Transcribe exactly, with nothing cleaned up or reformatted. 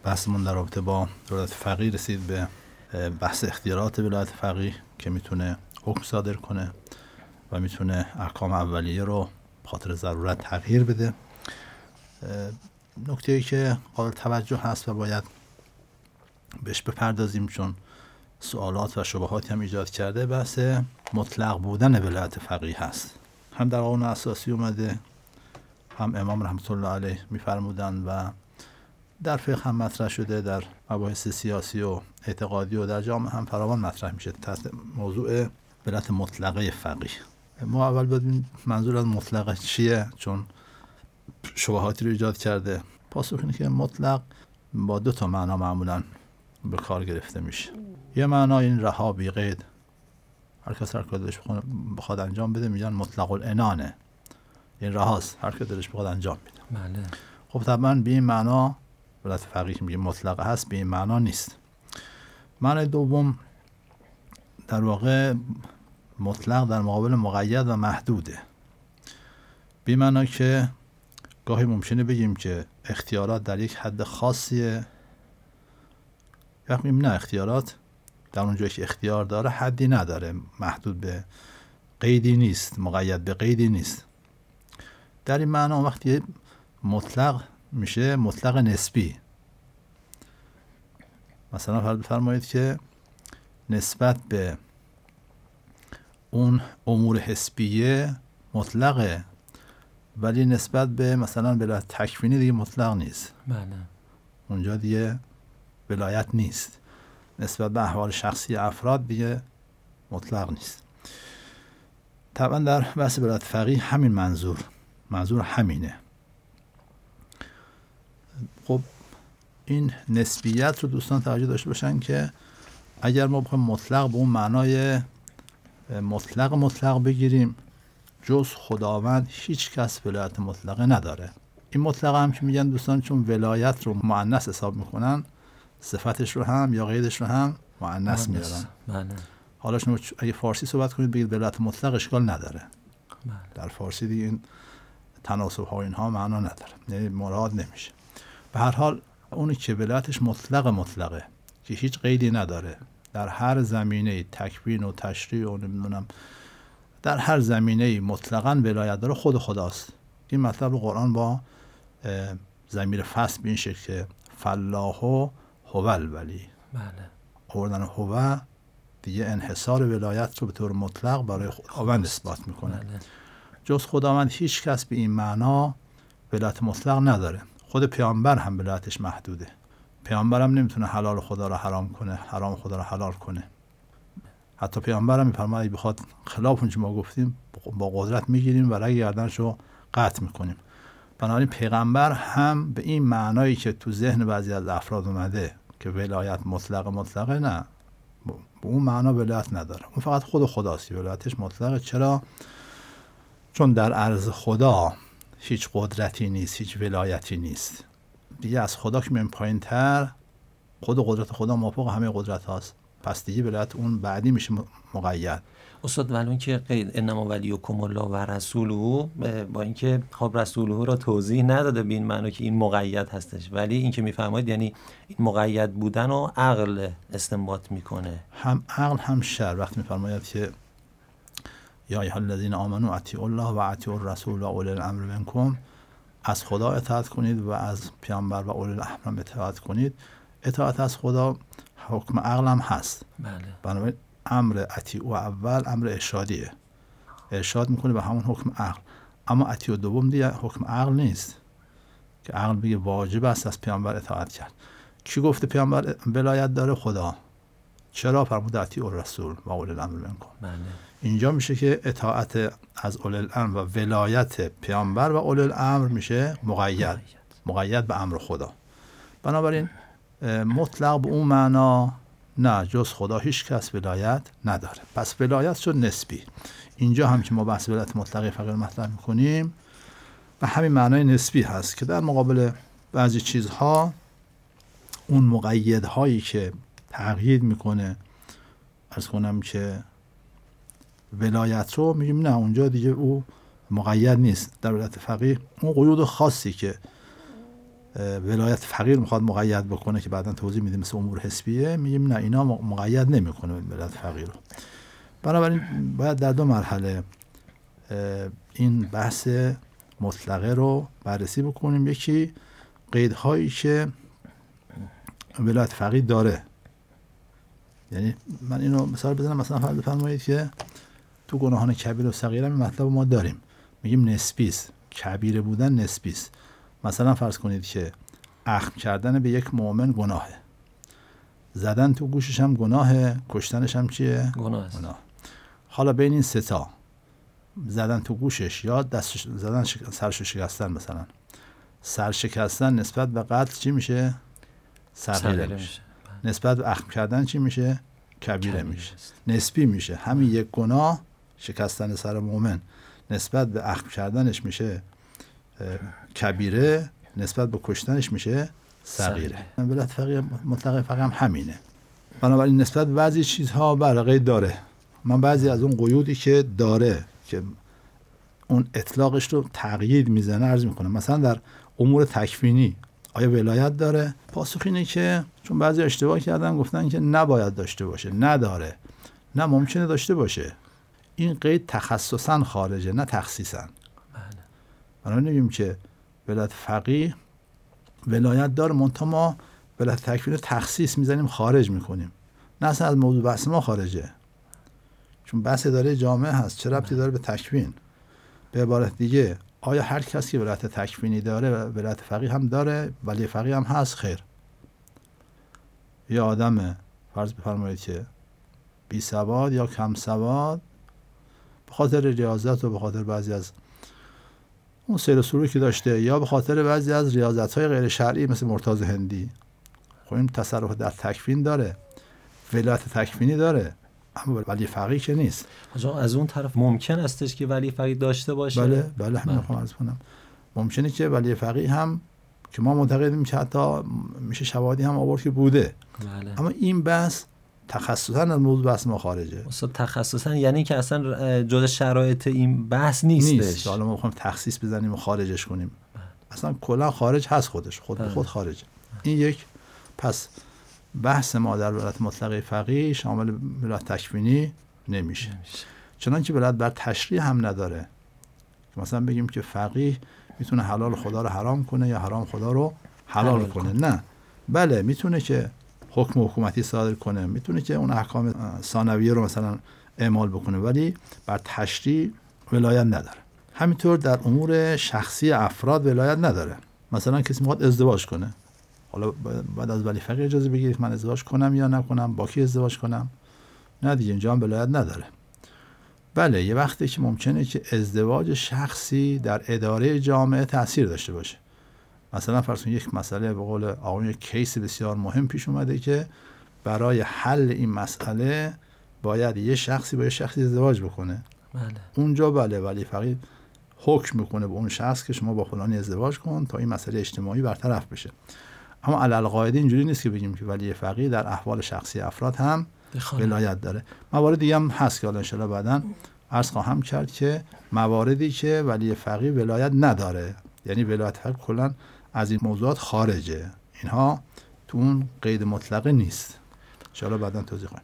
بحثمون در رابطه با ولایت فقیه رسید به بحث اختیارات ولایت فقیه که میتونه حکم صادر کنه و میتونه احکام اولیه رو بخاطر ضرورت تغییر بده. نکته‌ای که قابل توجه هست و باید بهش بپردازیم چون سوالات و شبهاتی هم ایجاد کرده، بحث مطلق بودن ولایت فقیه هست. هم در قانون اساسی اومده، هم امام رحمت الله علیه میفرمودن و در فقه هم مطرح شده، در مباحث سیاسی و اعتقادی و در جامعه هم فراوان مطرح میشه تحت موضوع ولایت مطلقه فقیه. ما اول بدونیم منظور از مطلقه چیه، چون شبهاتی رو ایجاد کرده. پاسخ اینه که مطلق با دو تا معنا معمولاً به کار گرفته میشه. یه معنا این رها بی قید، هر کس هر کار دلش بخواد انجام بده میگن مطلق العنانه، این رهاست، هر کس دلش بخواد انجام بده. بله. خب طبعا به این معنا ولایت فقیه میگه مطلقه هست، به این معنا نیست. معنی دوم در واقع مطلق در مقابل مقید و محدوده. به این معنا که گاهی ممکنه بگیم که اختیارات در یک حد خاصیه، یا میگیم نه، اختیارات در اون جایی که اختیار داره حدی نداره، محدود به قیدی نیست، مقید به قیدی نیست. در این معنا وقتی مطلق میشه مطلق نسبی. مثلا فرمایید که نسبت به اون امور حسبیه مطلقه، ولی نسبت به مثلا ولایت تکوینی دیگه مطلق نیست. بله. اونجا دیگه ولایت نیست. نسبت به احوال شخصی افراد دیگه مطلق نیست. طبعا در بحث ولایت فقیه همین منظور منظور همینه. خب این نسبیت رو دوستان توجه داشته باشن که اگر ما بخوایم مطلق به اون معنای مطلق مطلق بگیریم، جز خداوند هیچ کس ولایت مطلقه نداره. این مطلق هم که میگن دوستان چون ولایت رو مؤنث حساب میکنن، صفتش رو هم یا قیدش رو هم مؤنث میارن. بله. حالا شما اگه فارسی صحبت کنید بگید ولایت مطلق اشکال نداره. بله. در فارسی دیگه این تناسب ها اینها معنا نداره، یعنی مراد نمیشه. به هر حال اونی که ولایتش مطلق مطلقه که هیچ قیدی نداره، در هر زمینه تکوین و تشریع و نمیدونم در هر زمینه مطلقاً ولایت داره، خود خداست. این مطلب رو قرآن با ضمیر فصل به این شکل که فالله هو الولی، بله، آوردن هو دیگه انحصار ولایت رو به طور مطلق برای خداوند اثبات میکنه. بله. جز خداوند هیچ کس به این معنا ولایت مطلق نداره. خود پیامبر هم ولایتش محدوده. پیامبر هم نمیتونه حلال خدا رو حرام کنه، حرام خدا رو حلال کنه. حتی پیامبر هم میفرماید بخواد خلاف اون چه ما گفتیم با قدرت میگیریم و رگ گردنش رو قطع میکنیم. بنابراین پیغمبر هم به این معنایی که تو ذهن بعضی از افراد اومده که ولایت مطلق مطلقه، نه، به اون معنا ولایت نداره. اون فقط خود خداست، ولایتش مطلقه. چرا؟ چون در عرض خدا هیچ قدرتی نیست، هیچ ولایتی نیست. دیگه از خدا که میایم پایین تر، خود قدرت خدا مافوق همه قدرت هاست، پس دیگه ولایت اون بعدی میشه مقید. استاد ولون که قید انما ولیکم الله و رسوله، با اینکه خب رسوله را توضیح نداده به این معنی که این مقید هستش، ولی این که میفرمایید یعنی این مقید بودن و عقل استنباط میکنه، هم عقل هم شرع. وقتی میفرماید که یا ایها الذین آمنوا اطیعوا الله و اطیعوا الرسول و اولی الامر منکم، از خدا اطاعت کنید و از پیامبر و اولی الامر اطاعت کنید. اطاعت از خدا حکم عقل هم هست. بله. بنابراین امر اطیع و اول امر ارشادیه، ارشاد میکنه به همون حکم عقل. اما اطیع و دوم دیگه حکم عقل نیست که عقل بگه واجب است از پیامبر اطاعت کرد. کی گفته پیامبر ولایت داره؟ خدا. چرا؟ فرمود اطیع الرسول و اولی الامر منکم. بله. اینجا میشه که اطاعت از اولی الامر و ولایت پیامبر و اولی الامر میشه مقید، مقید به امر خدا. بنابراین مطلق به اون معنا نه، جز خدا هیچ کس ولایت نداره. پس ولایت شد نسبی. اینجا هم که ما بحث ولایت مطلقه فقیر مطرح میکنیم و همین معنای نسبی هست که در مقابل بعضی چیزها اون مقیدهایی که تغییر میکنه، عرض کنم که ولایت رو میگیم نه، اونجا دیگه او مقید نیست. در ولایت فقیه اون قیود خاصی که ولایت فقیر میخواد مقید بکنه که بعدا توضیح میده مثل امور حسبیه، میگیم نه اینا مقید نمیکنه ولایت فقیر رو. بنابراین باید در دو مرحله این بحث مطلقه رو بررسی بکنیم. یکی قیدهایی که ولایت فقیر داره، یعنی من اینو مثال بزنم، مثلا فرض بفرمایید که تو گناهان کبیر و صغیر هم مطلب ما داریم، میگیم نسبی است، کبیره بودن نسبی است. مثلا فرض کنید که اخم کردن به یک مؤمن گناهه، زدن تو گوشش هم گناهه، کشتنش هم چیه؟ گناه است. گناه. حالا بین این سه تا زدن تو گوشش یا دستش زدن شک... سرش شکستن، مثلا سر شکستن نسبت به قتل چی میشه؟ صغیره میشه. میشه. نسبت به اخم کردن چی میشه؟ کبیره میشه. نسبی میشه. همین یک گناه شکستن سر مؤمن نسبت به اخم کردنش میشه کبیره، نسبت به کشتنش میشه صغیره. ولایت فقیه مطلقه فقیه هم همینه. بنابراین نسبت به بعضی چیزها برقی داره. من بعضی از اون قیودی که داره که اون اطلاقش رو تقیید میزنه عرض میکنم. مثلا در امور تکوینی آیا ولایت داره؟ پاسخ اینه که چون بعضی اشتباه کردن گفتن که نباید داشته باشه، نداره. نه، ممکنه داشته باشه. این قید تخصصاً خارجه، نه تخصیصاً. بله. ما نمیگیم که ولایت فقیه ولایت داره، منتها ما ولایت تکوین رو تخصیص میزنیم، خارج میکنیم. نه اصلا از موضوع بحث ما خارجه، چون بحث اداره جامعه هست. چه ربطی داره به تکوین؟ به عبارت دیگه آیا هر کسی که ولایت تکوینی داره ولایت فقیه هم داره؟ ولی فقیه هم هست؟ خیر. یه آدم فرض بفرمایید که بی سواد یا کم سواد به خاطر ریاضت و به خاطر بعضی از اون سیر و سلوکی داشته یا به خاطر بعضی از ریاضت‌های غیر شرعی مثل مرتاض هندی، خب این تصرف در تکوین داره، ولایت تکوینی داره، اما ولی فقیه که نیست. از اون طرف ممکن استش که ولی فقیه داشته باشه. بله بله همین رو عرض کنم. ممکنه که ولی فقیه هم که ما معتقدیم که حتی میشه شواهدی هم آورد که بوده. بله. اما این بحث تخصصاً از موضوع بحث ما خارجه. اصلا تخصصاً یعنی که اصلا جز شرایط این بحث نیستش. نیست. حالا ما می‌خوایم تخصیص بزنیم و خارجش کنیم. بله. اصلا کلا خارج هست، خودش خود به خود خارجه. این یک. پس بحث ما در ولایت مطلقه فقیه شامل ولایت تکوینی نمیشه. چنانچه ولایت بر تشریع هم نداره که مثلا بگیم که فقیه میتونه حلال خدا رو حرام کنه یا حرام خدا رو حلال, حلال کنه. کنه نه. بله میتونه که حکم حکومتی صادر کنه، میتونه که اون احکام ثانویه رو مثلا اعمال بکنه، ولی بر تشریع ولایت نداره. همینطور در امور شخصی افراد ولایت نداره. مثلا کسی میخواد ازدواج کنه، حالا بعد از ولی فقیه اجازه بگیرید من ازدواج کنم یا نکنم، با کی ازدواج کنم؟ نه دیگه، اینجا هم ولایت نداره. بله یه وقتی که ممکنه که ازدواج شخصی در اداره جامعه تأثیر داشته باشه. مثلا فرض کنید یک مسئله به قول آقایون یک کیس بسیار مهم پیش اومده که برای حل این مسئله باید یه شخصی با یه شخصی ازدواج بکنه. بله. اونجا بله ولی فقیه حکم میکنه به اون شخص که شما با فلانی ازدواج کن تا این مسئله اجتماعی برطرف بشه. اما علالقاعده اینجوری نیست که بگیم که ولی فقیه در احوال شخصی افراد هم ولایت داره. موارد دیگه هم هست که حالا ان شاءالله بعداً عرض خواهم کرد که مواردی که ولی فقیه ولایت نداره، یعنی ولایت فقیه کلاً از این موضوعات خارجه، اینها تو اون قید مطلقه نیست. ان شاءالله بعداً توضیح خواهم.